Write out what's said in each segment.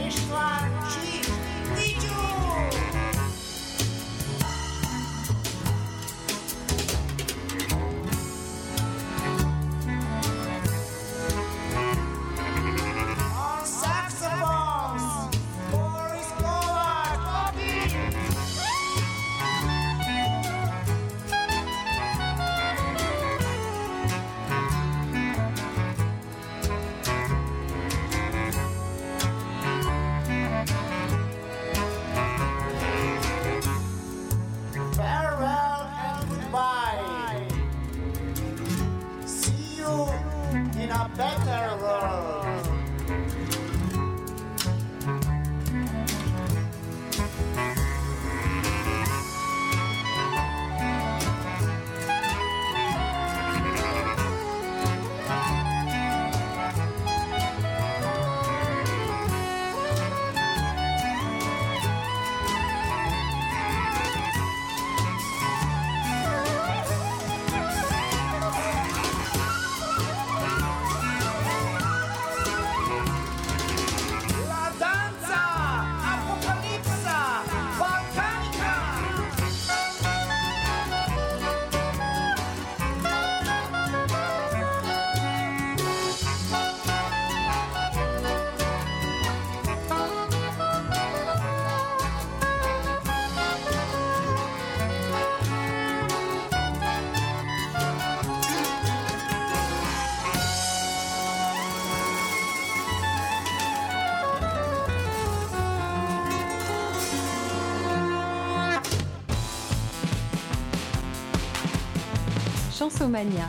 Chansomania.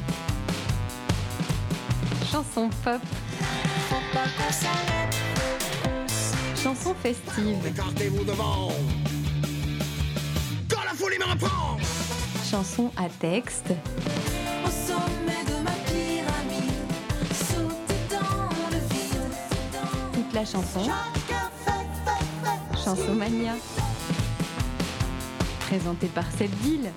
Chanson pop. Chanson festive. Écartez-vous devant. Quand la folie me reprend. Chanson à texte. Au sommet de ma pyramide, sauter dans le vide. Toute la chanson. Chansomania. Présentée par Sebdil.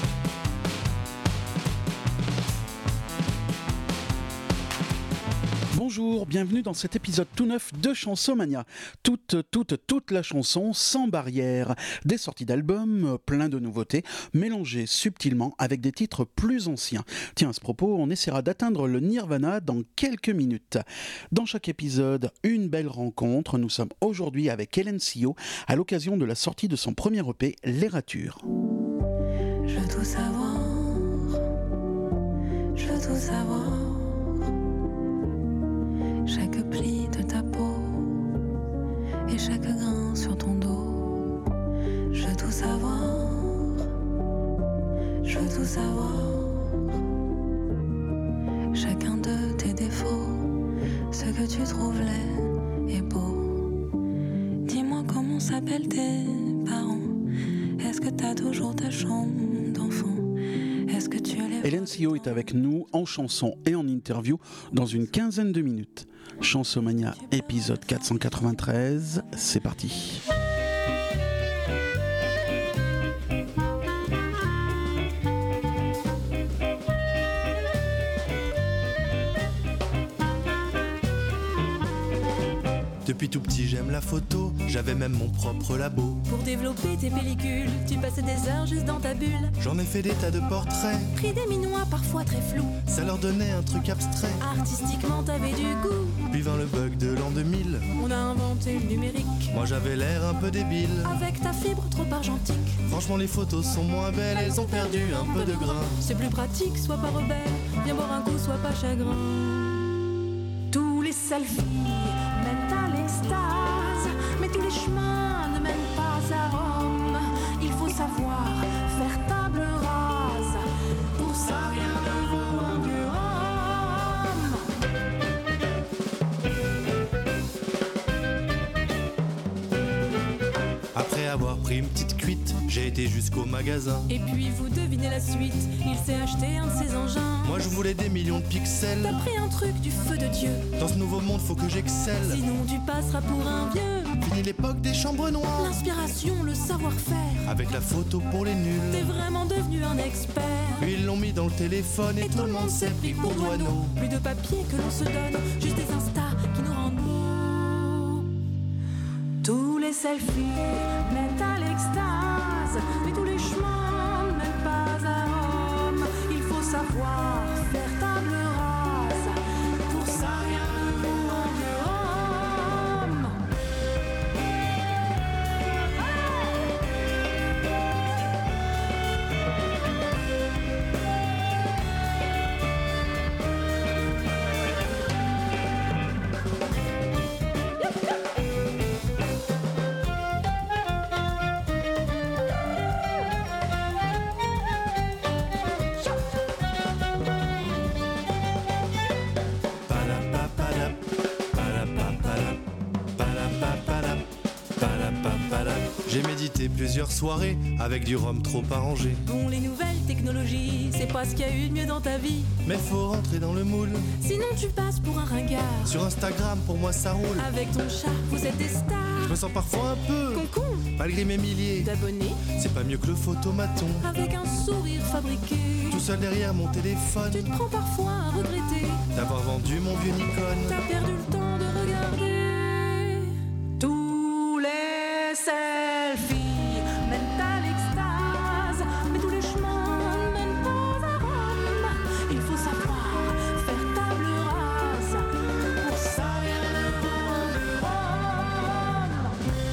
Bonjour, bienvenue dans cet épisode tout neuf de Chansomania. Toute la chanson sans barrière. Des sorties d'albums, plein de nouveautés, mélangées subtilement avec des titres plus anciens. Tiens, à ce propos, on essaiera d'atteindre le Nirvana dans quelques minutes. Dans chaque épisode, une belle rencontre. Nous sommes aujourd'hui avec Hélène Sio à l'occasion de la sortie de son premier EP, Les Ratures. Je veux tout savoir, je veux tout savoir. Chaque pli de ta peau et chaque grain sur ton dos. Je veux tout savoir, je veux tout savoir. Chacun de tes défauts, ce que tu trouves laid et beau. Dis-moi comment s'appellent tes parents. Est-ce que t'as toujours ta chambre d'enfant? Est-ce que tu les... Hélène Sio est avec nous en chanson et en interview dans une quinzaine de minutes. Chansomania épisode 493, c'est parti. Depuis tout petit j'aime la photo, j'avais même mon propre labo. Pour développer tes pellicules, tu passais des heures juste dans ta bulle. J'en ai fait des tas de portraits, Pris des minois parfois très flous. ça leur donnait un truc abstrait. Artistiquement t'avais du goût. Puis vint le bug de l'an 2000, On a inventé le numérique. moi j'avais l'air un peu débile. Avec ta fibre trop argentique. Franchement les photos sont moins belles, elles ont perdu un peu de grain. C'est plus pratique, sois pas rebelle. Viens boire un coup, sois pas chagrin. Tous les selfies mènent à l'extase, mais tous les chemins ne mènent pas à Rome. Il faut savoir faire table rase. Pour ça, rien ne vaut un vieux rhum. Après avoir pris une petite cuite, j'ai été jusqu'au magasin. Et puis vous devinez la suite, il s'est acheté un de ses engins. Moi je voulais des millions de pixels. T'as pris un truc du feu de Dieu, Dans ce nouveau monde faut que j'excelle. sinon tu passeras pour un vieux. Fini l'époque des chambres noires, L'inspiration, le savoir-faire, avec la photo pour les t'es nuls. vraiment devenu un expert. Puis ils l'ont mis dans le téléphone et tout le monde s'est pris pour Doineau. Plus de papier que l'on se donne, juste des instas qui nous rendent beaux. les selfies mènent à l'extase, mais tous les chemins ne mènent pas à Rome. Il faut savoir faire table rase, pour ça rien ne vaut un vieux homme. J'ai médité plusieurs soirées avec du rhum trop arrangé. Bon, les nouvelles technologies, c'est pas ce qu'il y a eu de mieux dans ta vie. Mais faut rentrer dans le moule. Sinon tu passes pour un ringard. Sur Instagram, pour moi ça roule. Avec ton chat, vous êtes des stars. Je me sens parfois un peu Concon malgré mes milliers d'abonnés, c'est pas mieux que le photomaton. avec un sourire fabriqué. Tout seul derrière mon téléphone, Tu te prends parfois à regretter d'avoir vendu mon vieux Nikon. T'as perdu le temps de regarder. Tous les selfies mènent à l'extase, mais tous les chemins ne mènent pas à Rome. Il faut savoir faire table rase, pour ça rien ne vaut un vieux homme.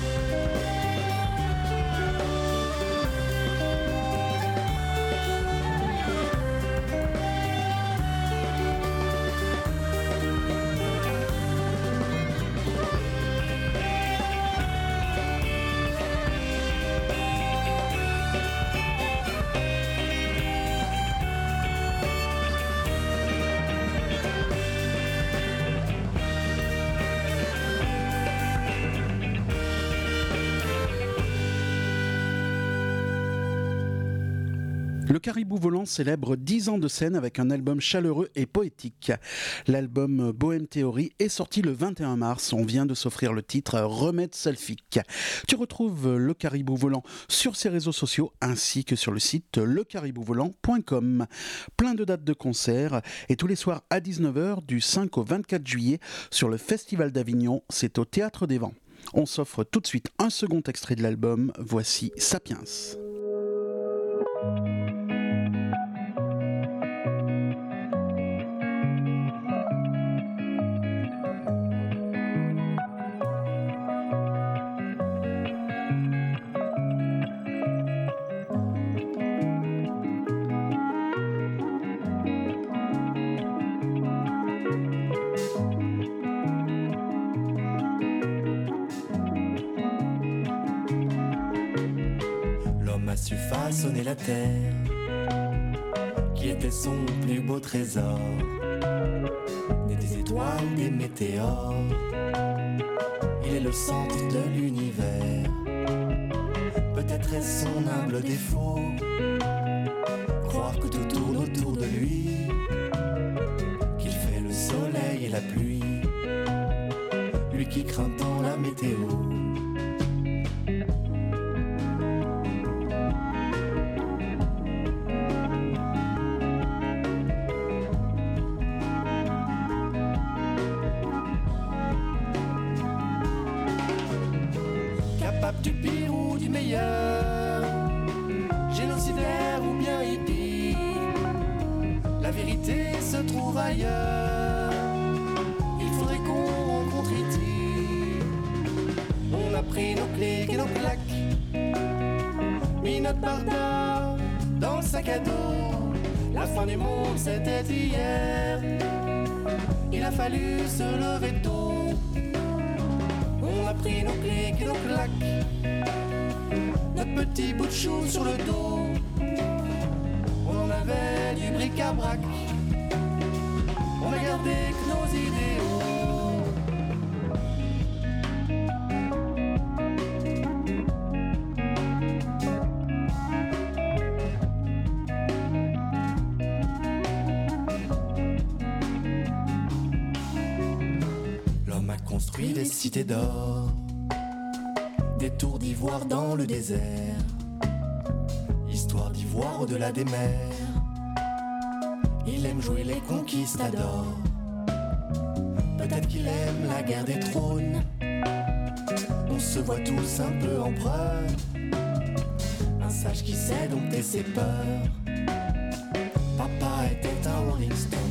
Le Caribou Volant célèbre 10 ans de scène avec un album chaleureux et poétique. L'album Bohème Théorie est sorti le 21 mars. On vient de s'offrir le titre Remède Selfique. Tu retrouves Le Caribou Volant sur ses réseaux sociaux ainsi que sur le site lecaribouvolant.com. Plein de dates de concerts et tous les soirs à 19h du 5 au 24 juillet sur le Festival d'Avignon. C'est au Théâtre des Vents. On s'offre tout de suite un second extrait de l'album. Voici Sapiens. L'homme a su façonner la terre, qui était son plus beau trésor. Des étoiles, des météores, il est le centre de l'univers. Peut-être est-ce son humble défaut, croire que tout tourne autour de lui, qu'il fait le soleil et la pluie, lui qui craint tant la météo. Capable du pire ou du meilleur, génocidaire ou bien hippie, la vérité se trouve ailleurs. Il faudrait qu'on rencontre E.T. On a pris nos clics et nos claques, mis notre barda dans le sac à dos. La fin du monde c'était hier, il a fallu se lever tôt. On a pris nos clics et nos claques, notre petit bout de chou sur le dos. On en avait du bric-à-brac, on a gardé que nos idéaux. L'homme a construit des cités d'or, des tours d'ivoire dans le désert, histoire d'ivoire au-delà des mers. Il aime jouer les conquistadors, peut-être qu'il aime la guerre des trônes. On se voient tous un peu empereurs. Un sage qui sait dompter ses peurs. Papa était un Rolling Stone.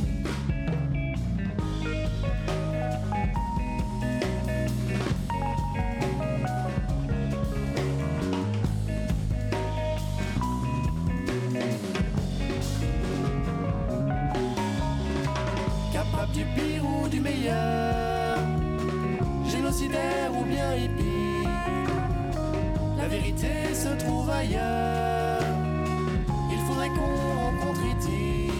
Capable du pire ou du meilleur, génocidaire ou bien hippie, la vérité se trouve ailleurs. Il faudrait qu'on rencontre Iti.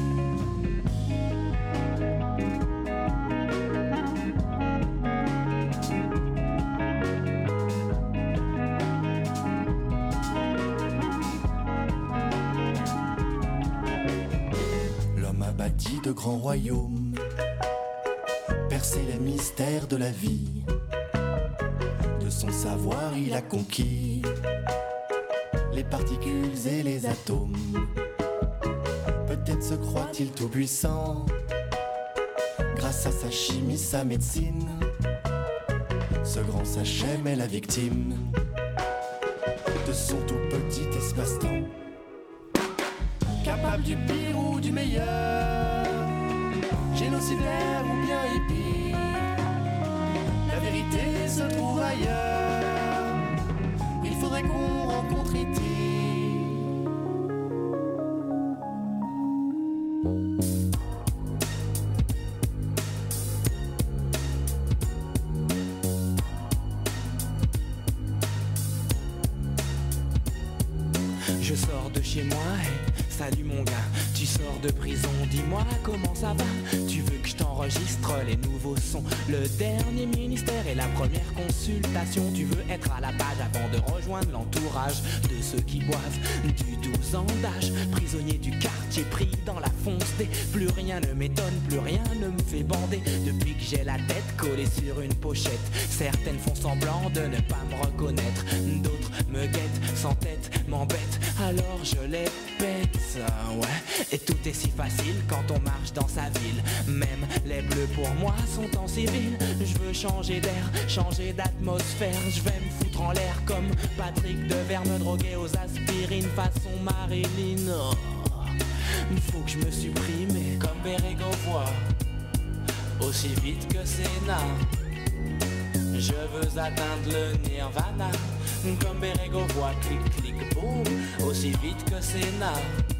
L'homme a bâti de grands royaumes, percé les mystères de la vie. De son savoir il a conquis les particules et les atomes. Peut-être se croit-il tout puissant grâce à sa chimie, sa médecine. Ce grand sachem est la victime de son tout petit espace-temps. Capable du pire ou du meilleur, génocidaire ou bien hippie, la vérité se trouve ailleurs. Il faudrait qu'on rencontre Iti. Je sors de chez moi et salut mon gars. Tu sors de prison, dis-moi comment ça va. Tu veux que je t'enregistre les nouveaux sons, le dernier ministère et la première consultation. Tu veux être à la page avant de rejoindre l'entourage de ceux qui boivent du 12 ans d'âge. Prisonnier du quartier pris dans la fonce des. Plus rien ne m'étonne, plus rien ne me fait bander. Depuis que j'ai la tête collée sur une pochette, certaines font semblant de ne pas me reconnaître. D'autres me guettent, sans tête, m'embêtent, alors je les pète, ouais. Et tout est si facile quand on marche dans sa ville. Même les bleus pour moi sont en civil. Je veux changer d'air, changer d'atmosphère. Je vais me foutre en l'air comme Patrick Devers, me droguer aux aspirines façon Marilyn. Oh, faut que je me supprime et comme Bérégovoy, aussi vite que Sénat. Je veux atteindre le nirvana, comme Bérégovoy, clic clic boum, aussi vite que Sénat.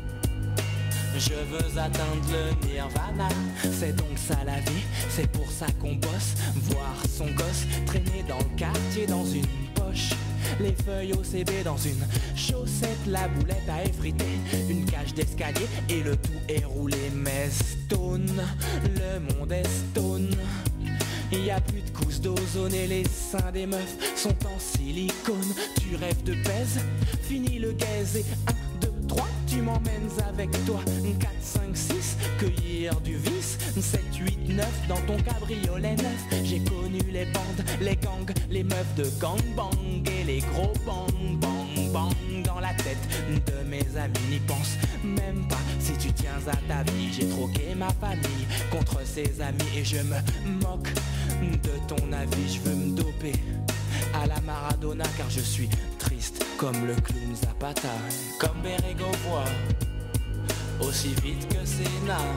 Je veux atteindre le nirvana. C'est donc ça la vie, c'est pour ça qu'on bosse. Voir son gosse traîner dans le quartier dans une poche, les feuilles OCB dans une chaussette, la boulette à effriter, une cage d'escalier et le tout est roulé. Mais stone, le monde est stone. Y a plus de couches d'ozone et les seins des meufs sont en silicone. Tu rêves de pèse, fini le gaze et 1, 2, 3, tu m'emmènes avec toi. 4, 5, 6, cueillir du vice. 7, 8, 9, dans ton cabriolet neuf. J'ai connu les bandes, les gangs, les meufs de gangbang et les gros bang bang bang dans la tête de mes amis. N'y pense même pas si tu tiens à ta vie. J'ai troqué ma famille contre ses amis et je me moque de ton avis. Je veux me doper à la Maradona car je suis triste comme le clown Zapata. Comme Bérégovoy, aussi vite que Sénat.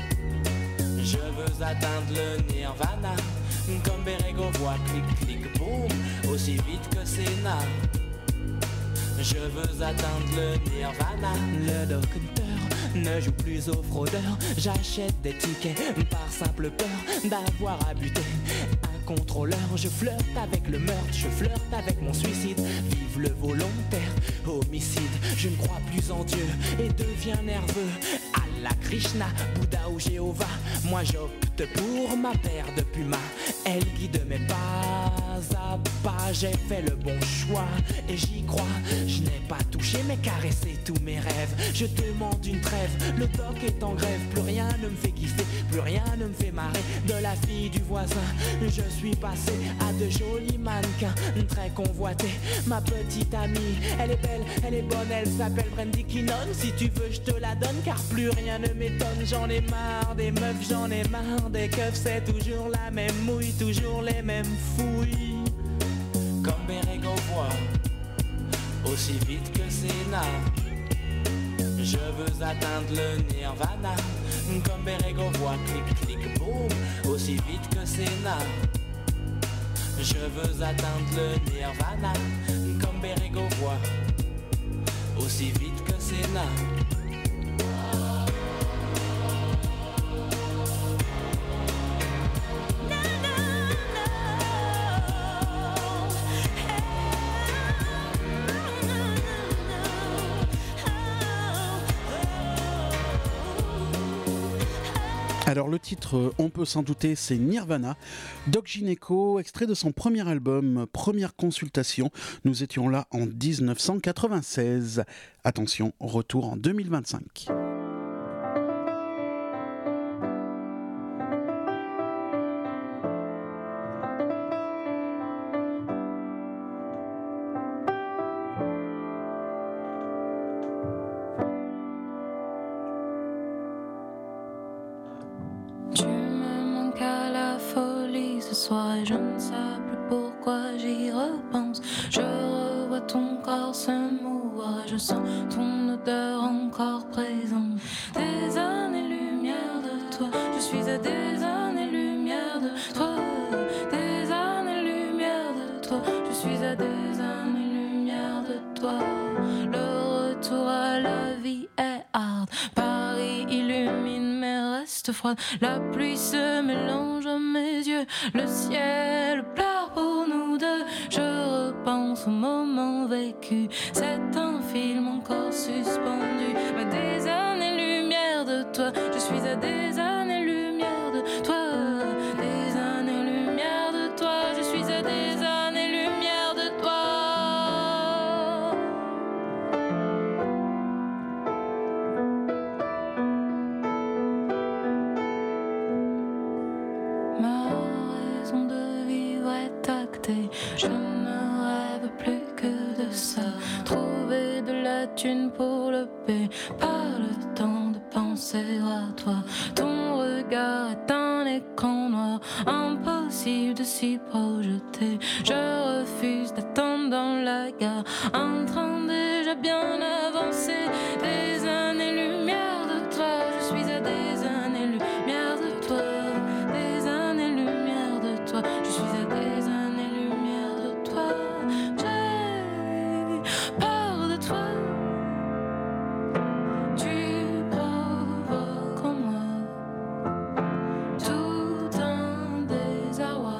Je veux atteindre le nirvana, comme Bérégovoy, clic clic boum, aussi vite que Sénat. Je veux atteindre le nirvana. Le docteur ne joue plus aux fraudeurs. J'achète des tickets par simple peur d'avoir à buter un contrôleur. Je flirte avec le meurtre, je flirte avec mon suicide. Vive le volontaire homicide. Je ne crois plus en Dieu et deviens nerveux. Allah, Krishna, Bouddha ou Jéhovah, moi j'opte pour ma paire de pumas. Elle guide mes pas à pas. J'ai fait le bon choix et j'y crois. Je n'ai pas touché mais caressé tous mes rêves. Je demande une trêve, le doc est en grève. Plus rien ne me fait kiffer, plus rien ne me fait marrer. De la fille du voisin, je suis passé à de jolis mannequins très convoités. Ma petite amie, elle est belle, elle est bonne, elle s'appelle Brandy Kinnon. Si tu veux je te la donne car plus rien ne m'étonne. J'en ai marre des meufs, j'en ai marre des keufs. C'est toujours la même mouille, toujours les mêmes fouilles. Comme aussi vite que Sénat. Je veux atteindre le nirvana, comme Bérégo voit, clic clic boum, aussi vite que Sénat. Je veux atteindre le nirvana, comme Bérégo voit, aussi vite que Sénat. Alors le titre, on peut s'en douter, c'est Nirvana, Doc Gineco, extrait de son premier album, Première Consultation. Nous étions là en 1996. Attention, retour en 2025. Soir et je ne sais plus pourquoi j'y repense. Je revois ton corps se mouvoir, je sens ton odeur encore présente. Des années-lumière de toi, je suis à des années-lumière de toi. Des années-lumière de toi, je suis à des années-lumière de toi. Le retour à la vie est hard, Paris illumine mes restes froides. La pluie se mélange à mes yeux, le ciel pleure pour nous deux. Je repense au moment vécu, c'est un film encore suspendu. Mais des années-lumière de toi, je suis à des années-lumière de toi. Des années-lumière de toi, je suis à des années-lumière de toi. Ma raison de vivre est actée, je ne rêve plus que de ça. Trouver de la thune pour le paix, pas le temps de penser à toi. Ton regard est un écran noir, impossible de s'y projeter. Je refuse d'attendre dans la gare, un train déjà bien avancé. Des années-lumière de toi, je suis à des années-lumière de toi. Des années-lumière de toi, je suis à des années-lumière de toi. J'ai peur de toi, tu provoques en moi tout un désarroi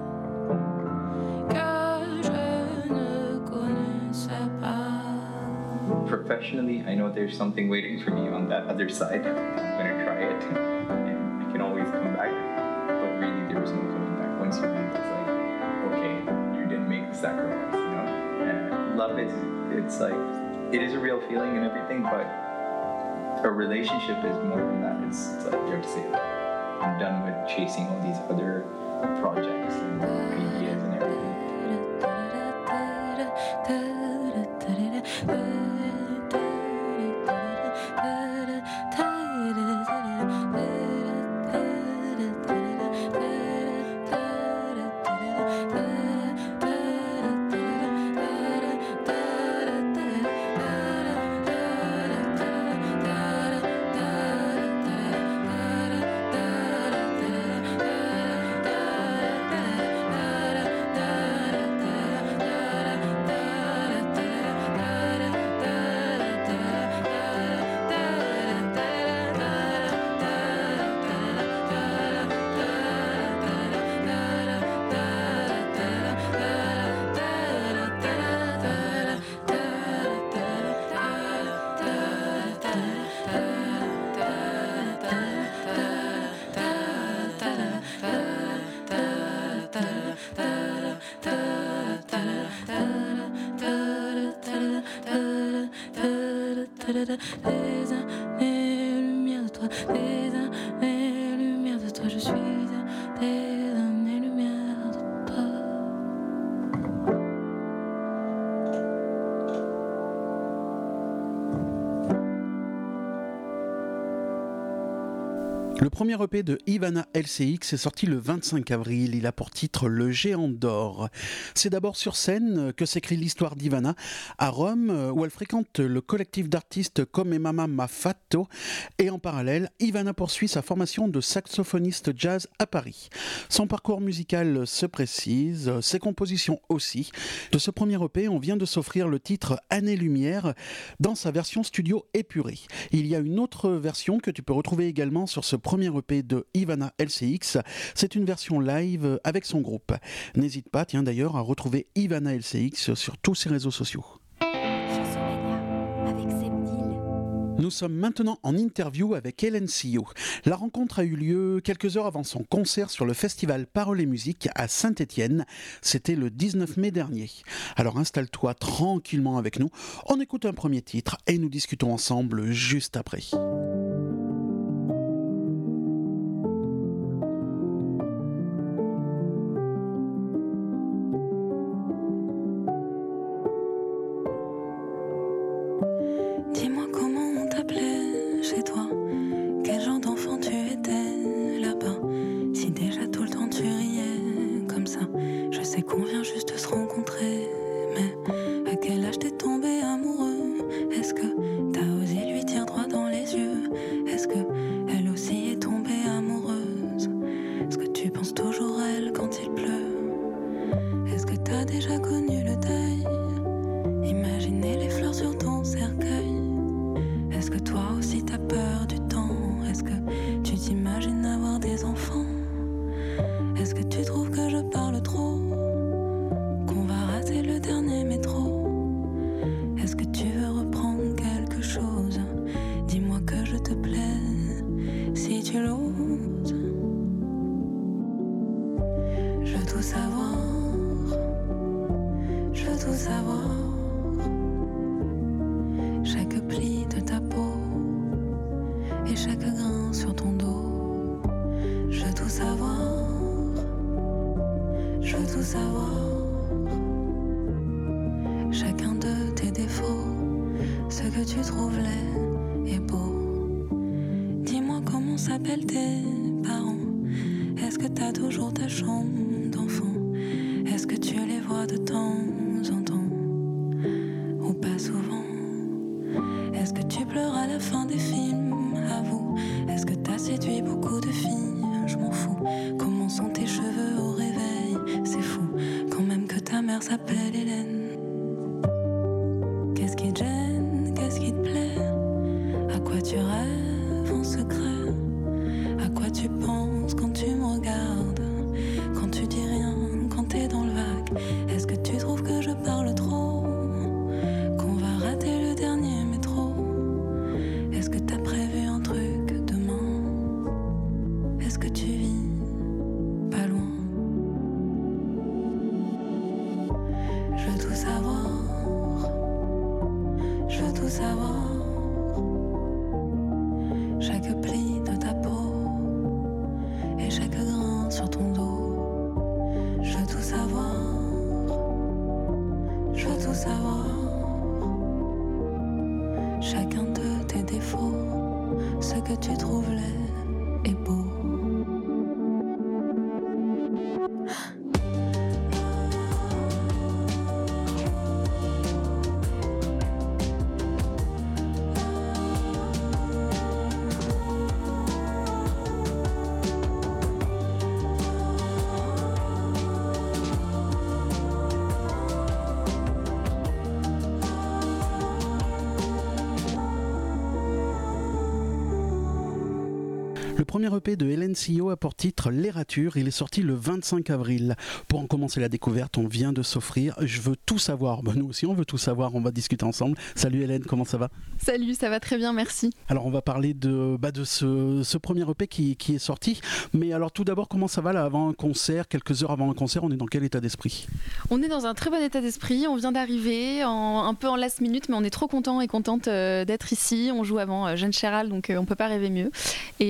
que je ne connaissais pas. Professionally, I know there's something waiting for me on that other side. I'm gonna try it, and I can always come back. But really, there is no coming back. Once you leave, it's like, okay, you didn't make the sacrifice, you know? And love it's like, it is a real feeling and everything, but a relationship is more than that. It's like, you have to say, I'm done with chasing all these other projects and ideas and everything. Des années-lumière de toi, des années-lumière de toi, je suis à des années-lumière de toi. Le premier EP de Ivana LCX est sorti le 25 avril. Il a pour titre Le Géant d'Or. C'est d'abord sur scène que s'écrit l'histoire d'Ivana à Rome, où elle fréquente le collectif d'artistes Come Mama Ma Fatto. Et en parallèle, Ivana poursuit sa formation de saxophoniste jazz à Paris. Son parcours musical se précise, ses compositions aussi. De ce premier EP, on vient de s'offrir le titre Années-Lumière dans sa version studio épurée. Il y a une autre version que tu peux retrouver également sur ce premier EP de Ivana LCX. C'est une version live avec son groupe. N'hésite pas, d'ailleurs, à retrouver Ivana LCX sur tous ses réseaux sociaux. Nous sommes maintenant en interview avec Hélène Sillot. La rencontre a eu lieu quelques heures avant son concert sur le festival Paroles et Musique à Saint-Étienne. C'était le 19 mai dernier. Alors installe-toi tranquillement avec nous. On écoute un premier titre et nous discutons ensemble juste après. Dis-moi comment on t'appelait chez toi, quel genre d'enfant tu étais là-bas. Si déjà tout le temps tu riais comme ça, je sais qu'on vient juste de se rencontrer, mais à quel âge t'es tombé amoureux? Est-ce que t'as osé lui dire droit dans les yeux? Est-ce que elle aussi est tombée amoureuse? Est-ce que tu penses toujours à elle quand il pleut? Est-ce que t'as déjà connu le deuil? Imaginez les fleurs sur ton cercueil. Est-ce que toi aussi t'as peur du temps? Est-ce que tu t'imagines avoir des enfants? Est-ce que tu trouves que je parle trop? Qu'on va rater le dernier métro? Est-ce que tu veux reprendre quelque chose? Dis-moi que je te plais, si tu l'oses. Je veux tout savoir, je veux tout savoir. Chaque pli de ta peau et chaque grain sur ton dos. Je veux tout savoir, je veux tout savoir. Chacun de tes défauts, ce que tu trouves laid et beau. Dis-moi comment s'appellent tes parents. Est-ce que t'as toujours ta chambre d'enfant? Est-ce que tu les vois de temps en temps ou pas souvent? Est-ce que tu pleures à la fin des films? Avoue, est-ce que t'as séduit beaucoup de filles? Je m'en fous. Comment sont tes cheveux au réveil? C'est fou, quand même que ta mère s'appelle Hélène. Qu'est-ce qui te gêne? Qu'est-ce qui te plaît? À quoi tu rêves en secret? À quoi tu penses quand tu me regardes? Quand tu dis rien, quand t'es dans le vague? Est-ce que tu trouves que je parle trop? Qu'on va rater le dernier métro? Est-ce que t'as prévu un truc demain? Est-ce que tu vis pas loin? Je veux tout savoir, je veux tout savoir. Chaque pli de ta peau et chaque grain sur ton dos. Je veux tout savoir, je veux tout savoir. Chacun de tes défauts, ce que tu trouves laid et beau. Le premier EP de Hélène Sillot a pour titre L'Errature. Il est sorti le 25 avril. Pour en commencer la découverte, on vient de s'offrir Je veux tout savoir. Nous aussi, on veut tout savoir. On va discuter ensemble. Salut Hélène, comment ça va? Salut, ça va très bien, merci. Alors, on va parler de ce premier EP qui est sorti. Mais alors, tout d'abord, comment ça va là avant un concert? Quelques heures avant un concert, on est dans quel état d'esprit? On est dans un très bon état d'esprit. On vient d'arriver un peu en last minute, mais on est trop content et contente d'être ici. On joue avant Jeanne Chéral, donc on peut pas rêver mieux. Et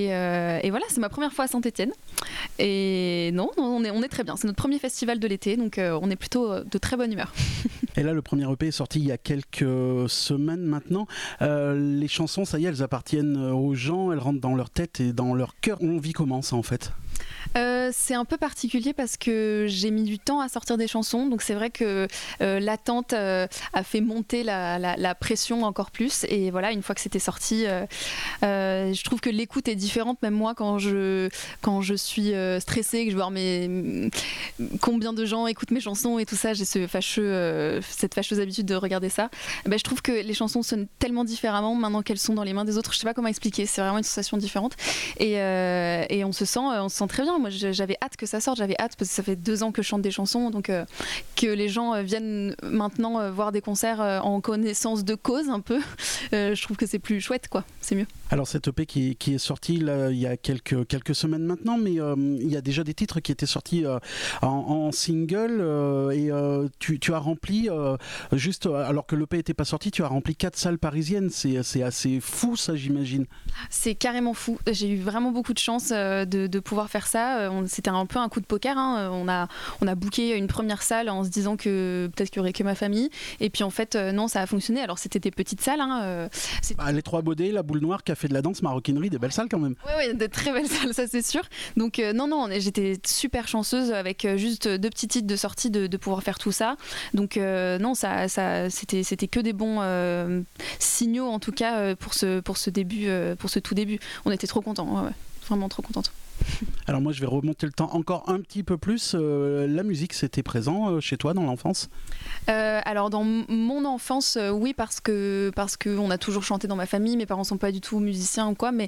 voilà, c'est ma première fois à Saint-Étienne. Et non, on est très bien. C'est notre premier festival de l'été, donc on est plutôt de très bonne humeur. Et là, le premier EP est sorti il y a quelques semaines maintenant. Les chansons, ça y est, elles appartiennent aux gens, elles rentrent dans leur tête et dans leur cœur. On vit comment ça en fait ? C'est un peu particulier parce que j'ai mis du temps à sortir des chansons, donc c'est vrai que l'attente a fait monter la pression encore plus, et voilà, une fois que c'était sorti, je trouve que l'écoute est différente. Même moi, quand je suis stressée, que je veux voir combien de gens écoutent mes chansons et tout ça, j'ai cette fâcheuse habitude de regarder ça. Je trouve que les chansons sonnent tellement différemment maintenant qu'elles sont dans les mains des autres. Je sais pas comment expliquer, c'est vraiment une sensation différente, et on se sent très bien. Moi, j'avais hâte que ça sorte, j'avais hâte parce que ça fait 2 ans que je chante des chansons, donc que les gens viennent maintenant voir des concerts en connaissance de cause un peu, je trouve que c'est plus chouette, quoi, c'est mieux. Alors cet EP qui est sorti là, il y a quelques semaines maintenant, mais il y a déjà des titres qui étaient sortis en single, et tu as rempli, juste alors que l'EP n'était pas sorti, tu as rempli 4 salles parisiennes, c'est assez fou ça, j'imagine. C'est carrément fou, j'ai eu vraiment beaucoup de chance de pouvoir faire ça. C'était un peu un coup de poker, hein. On a booké une première salle en se disant que peut-être qu'il n'y aurait que ma famille, et puis en fait non, ça a fonctionné. Alors c'était des petites salles, hein. Les Trois Baudets, la Boule Noire, Café de la Danse, Maroquinerie, des belles salles quand même. Oui, de très belles salles, ça c'est sûr. Donc non, j'étais super chanceuse avec juste 2 petits titres de sortie de pouvoir faire tout ça. Donc non, ça c'était que des bons signaux en tout cas pour ce début, pour ce tout début. On était trop contents, ouais. Vraiment trop contente. Alors moi je vais remonter le temps encore un petit peu plus. La musique, c'était présent chez toi dans l'enfance ? Alors dans mon enfance, oui, parce que on a toujours chanté dans ma famille. Mes parents sont pas du tout musiciens ou quoi, mais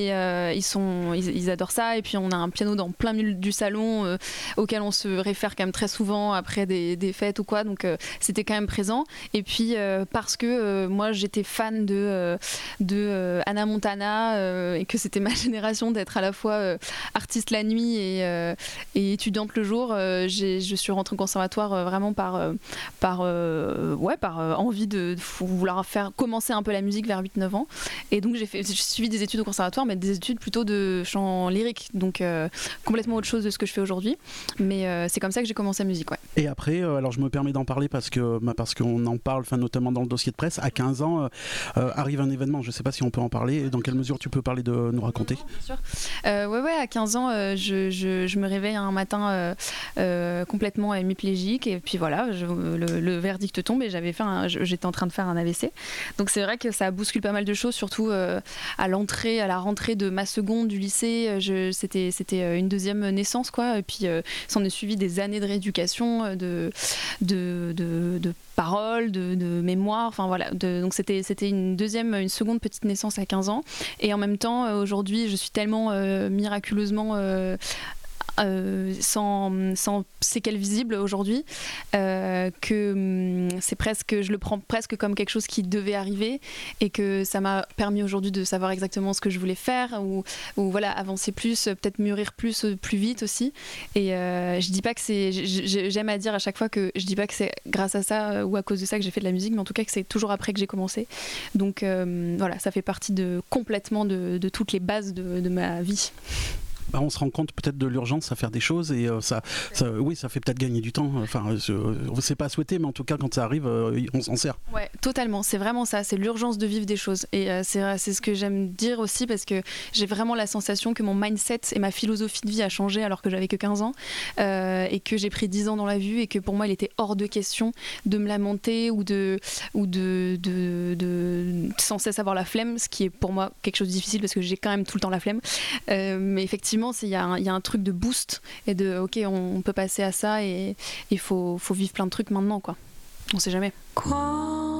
ils adorent ça. Et puis on a un piano dans plein milieu du salon auquel on se réfère quand même très souvent après des fêtes ou quoi. Donc c'était quand même présent. Et puis parce que moi j'étais fan de Hannah Montana, et que c'était ma génération d'être à la fois artiste la nuit et étudiante le jour. Je suis rentrée au conservatoire vraiment par envie de vouloir commencer un peu la musique vers 8-9 ans. Et donc j'ai suivi des études au conservatoire, mais des études plutôt de chant lyrique, donc complètement autre chose de ce que je fais aujourd'hui. Mais c'est comme ça que j'ai commencé la musique, ouais. Et après, alors je me permets d'en parler parce qu'on en parle, notamment dans le dossier de presse. À 15 ans, arrive un événement, je ne sais pas si on peut en parler, dans quelle mesure tu peux parler de nous raconter. Bien sûr. Ouais, à 15 ans, je me réveille un matin complètement hémiplégique, et puis voilà, le verdict tombe, et j'étais en train de faire un AVC. Donc c'est vrai que ça bouscule pas mal de choses, surtout à la rentrée de ma seconde du lycée. C'était une deuxième naissance, quoi, et puis s'en est suivi des années de rééducation, de paroles, de mémoire, enfin voilà. Donc c'était une seconde petite naissance à 15 ans, et en même temps aujourd'hui je suis tellement miraculeusement sans séquelles visibles aujourd'hui, que je le prends presque comme quelque chose qui devait arriver, et que ça m'a permis aujourd'hui de savoir exactement ce que je voulais faire, ou voilà, avancer plus, peut-être mûrir plus vite aussi. Et je dis pas que j'aime à dire à chaque fois que je dis pas que c'est grâce à ça ou à cause de ça que j'ai fait de la musique, mais en tout cas que c'est toujours après que j'ai commencé. Donc voilà, ça fait partie complètement de toutes les bases de ma vie. On se rend compte peut-être de l'urgence à faire des choses, et ça fait peut-être gagner du temps. Enfin, c'est pas à souhaiter, mais en tout cas quand ça arrive, on s'en sert. Ouais, totalement. C'est vraiment ça. C'est l'urgence de vivre des choses. Et c'est ce que j'aime dire aussi, parce que j'ai vraiment la sensation que mon mindset et ma philosophie de vie a changé alors que j'avais que 15 ans, et que j'ai pris 10 ans dans la vue, et que pour moi il était hors de question de me lamenter ou de sans cesse avoir la flemme, ce qui est pour moi quelque chose de difficile parce que j'ai quand même tout le temps la flemme. Mais effectivement, il y a un truc de boost et de ok, on peut passer à ça, et il faut vivre plein de trucs maintenant, quoi. On sait jamais. Quoi